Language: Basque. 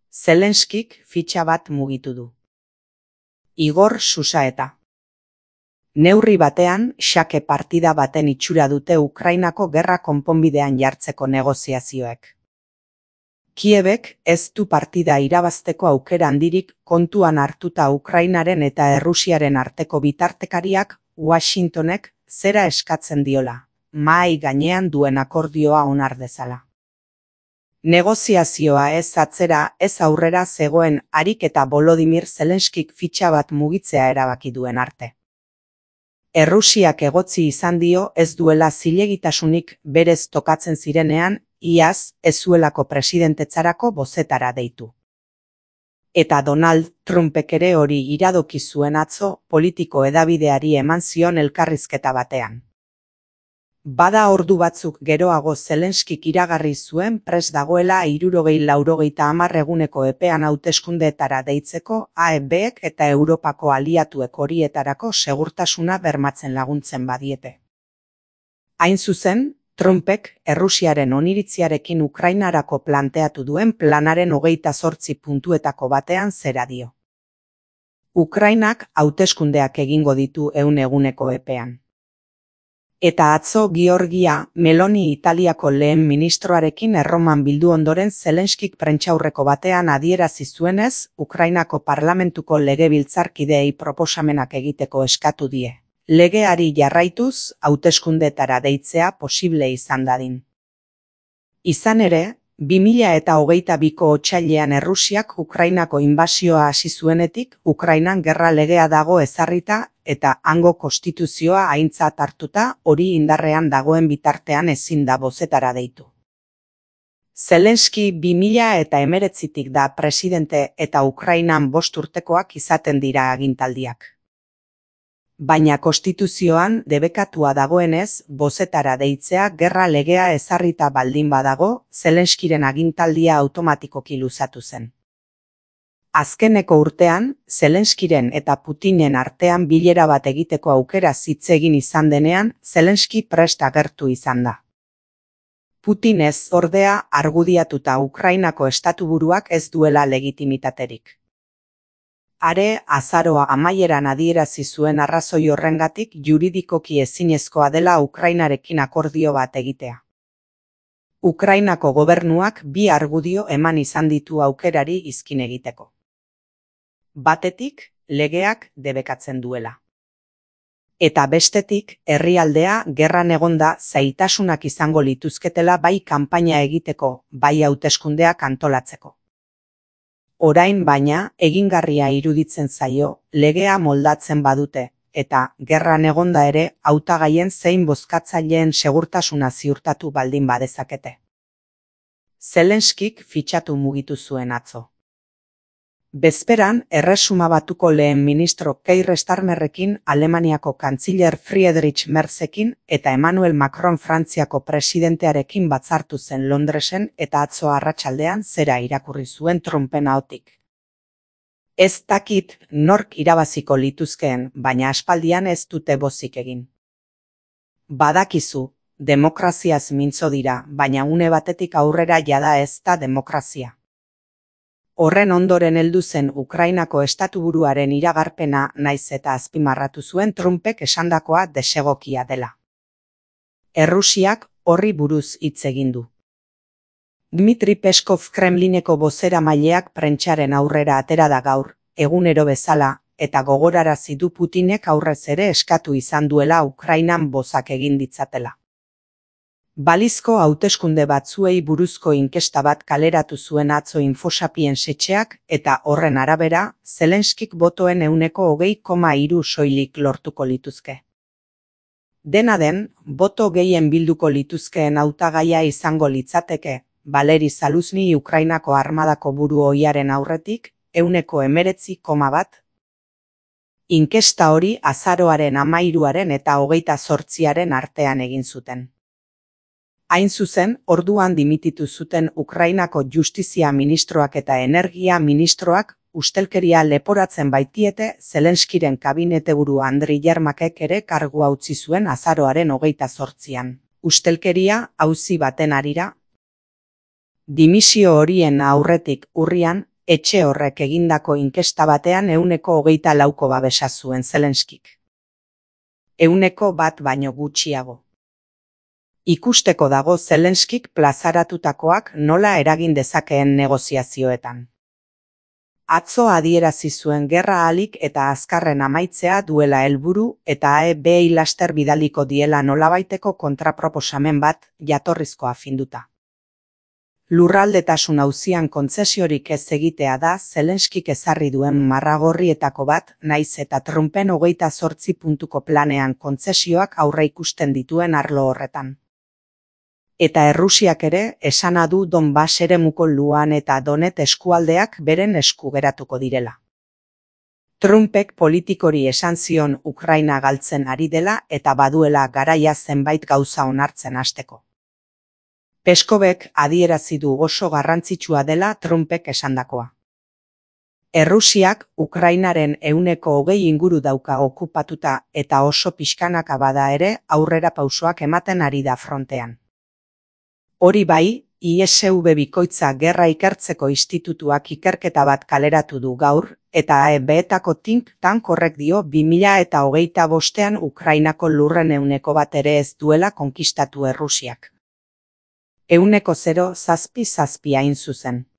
Zelenskik fitxa bat mugitu du. Igor Susaeta. Neurri batean, xake partida baten itxura dute Ukrainako gerra konponbidean jartzeko negoziazioek. Kiebek ez du partida irabazteko aukera handirik kontuan hartuta Ukrainaren eta Errusiaren arteko bitartekariak Washingtonek zera eskatzen diola, mahai gainean duen akordioa onar dezala. Negoziazioa ez atzera ez aurrera zegoen harik eta Volodymyr Zelenskik fitxa bat mugitzea erabaki duen arte. Errusiak egotzi izan dio ez duela zilegitasunik berez tokatzen zirenean, iaz ez zuelako presidentetzarako bozetara deitu. Eta Donald Trumpek ere hori iradoki zuen atzo politiko hedabideari eman zion elkarrizketa batean. Bada ordu batzuk geroago Zelenskik iragarri zuen prest dagoela 60-90 eguneko epean hauteskundeetara deitzeko AEBek eta Europako aliatuek horietarako segurtasuna bermatzen laguntzen badiete. Hain zuzen, Trumpek Errusiaren oniritziarekin Ukrainarako planteatu duen planaren 28 puntuetako batean zera dio. Ukrainak hauteskundeak egingo ditu 100 eguneko epean. Eta atzo Giorgia Meloni Italiako lehen ministroarekin Erroman bildu ondoren Zelenskik prentsaurreko batean adierazi zuenez, Ukrainako parlamentuko legebiltzarkideei proposamenak egiteko eskatu die. Legeari jarraituz, hauteskundeetara deitzea posible izan dadin. Izan ere, 2022ko otsailean Errusiak Ukrainako inbasioa hasi zuenetik, Ukrainan gerra legea dago ezarrita eta hango konstituzioa aintzat hartuta hori indarrean dagoen bitartean ezin da bozetara deitu. Zelenski 2019tik da presidente eta Ukrainan 5 urtekoak izaten dira agintaldiak. Baina konstituzioan debekatua dagoenez, bozetara deitzea gerra legea ezarrita baldin badago, Zelenskiren agintaldia automatikoki luzatu zen. Azkeneko urtean, Zelenskiren eta Putinen artean bilera bat egiteko aukera hitz egin izan denean, Zelenski prest agertu izan da. Putin ez ordea argudiatuta Ukrainako estatuburuak ez duela legitimitaterik. Are, azaroa amaieran adierazi zuen arrazoi horrengatik juridikoki ezinezkoa dela Ukrainarekin akordio bat egitea. Ukrainako gobernuak 2 argudio eman izan ditu aukerari izkin egiteko. Batetik, legeak debekatzen duela. Eta bestetik, herrialdea gerran egonda zailtasunak izango lituzketela bai kanpaina egiteko, bai hauteskundeak antolatzeko. Orain baina, egingarria iruditzen zaio, legea moldatzen badute, eta gerran egonda ere hautagaien zein bozkatzaileen segurtasuna ziurtatu baldin badezakete. Zelenskik fitxatu mugitu zuen atzo. Bezperan, Erresuma Batuko lehen ministro Keir Starmerrekin, Alemaniako kantziler Friedrich Merzekin eta Emmanuel Macron Frantziako presidentearekin batzartu zen Londresen eta atzo arratsaldean zera irakurri zuen Trumpen ahotik. Ez dakit nork irabaziko lituzkeen, baina aspaldian ez dute bozik egin. Badakizu, demokraziaz mintzo dira, baina une batetik aurrera jada ez da demokrazia. Horren ondoren heldu zen Ukrainako estatuburuaren iragarpena naiz eta azpimarratu zuen Trumpek esandakoa desegokia dela. Errusiak horri buruz hitz egin du. Dmitri Peskov Kremlineko bozeramaileak prentsaren aurrera atera da gaur, egunero bezala, eta gogorarazi du Putinek aurrez ere eskatu izan duela Ukrainan bozak egin ditzatela. Balizko hauteskunde batzuei buruzko inkesta bat kaleratu zuen atzo Infosapien etxeak eta horren arabera, Zelenskik botoen 20,3 soilik lortuko lituzke. Dena den, boto gehien bilduko lituzkeen hautagaia izango litzateke, Valeri Zaluzny Ukrainako armadako buru ohiaren aurretik, 19,1. Inkesta hori azaroaren 13 eta 28 artean egin zuten. Hain zuzen, orduan dimititu zuten Ukrainako justizia ministroak eta energia ministroak ustelkeria leporatzen baitiete Zelenskiren kabineteburu Andriy Yermakek ere kargua utzi zuen azaroaren 28an. Ustelkeria auzi baten harira. Dimisio horien aurretik urrian, etxe horrek egindako inkesta batean 24% babesa zuen Zelenskik. 100 baino gutxiago. Ikusteko dago Zelenskik plazaratutakoak nola eragin dezakeen negoziazioetan. Atzo adierazi zuen gerra ahalik eta azkarren amaitzea duela helburu eta AEBi laster bidaliko diela nolabaiteko kontraproposamen bat jatorrizkoa finduta. Lurraldetasun auzian kontzesiorik ez egitea da Zelenskik ezarri duen marragorrietako bat, nahiz eta Trumpen 28 puntuko planean kontzesioak aurreikusten dituen arlo horretan. Eta Errusiak ere esana du Donbas eremuko Luhan eta Donet eskualdeak beren esku geratuko direla. Trumpek politikori esan zion Ukraina galtzen ari dela eta baduela garaia zenbait gauza onartzen hasteko. Peskovek adierazi du oso garrantzitsua dela Trumpek esandakoa. Errusiak Ukrainaren 20% inguru dauka okupatuta eta oso pixkanaka bada ere aurrera pausoak ematen ari da frontean. Hori bai, ISV bikoitza gerra ikertzeko institutuak ikerketa bat kaleratu du gaur, eta AEBetako think tank horrek dio 2025ean Ukrainako lurren 1% ere ez duela konkistatu Errusiak. 0,7 hain zuzen.